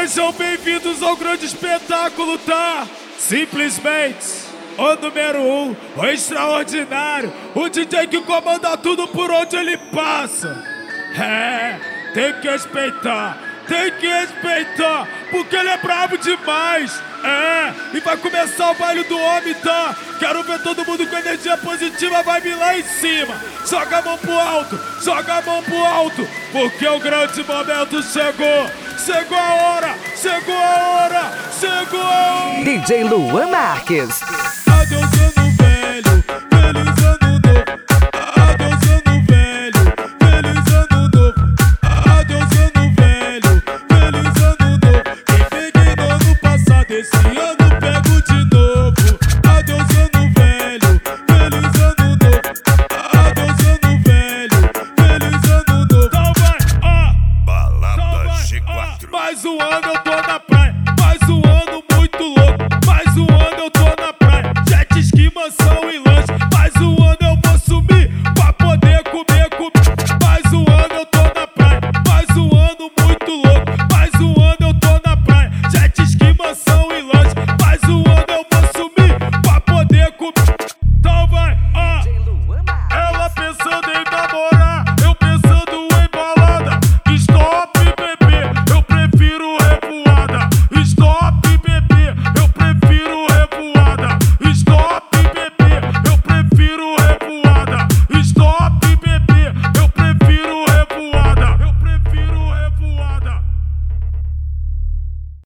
Sejam bem-vindos ao grande espetáculo, tá? Simplesmente o número 1, o extraordinário, o DJ que comanda tudo por onde ele passa. Tem que respeitar, porque ele é brabo demais. E vai começar o baile do homem, tá? Quero ver todo mundo com energia positiva, vai vir lá em cima. Joga a mão pro alto, porque o grande momento chegou. Chegou a hora. DJ Luan Marques.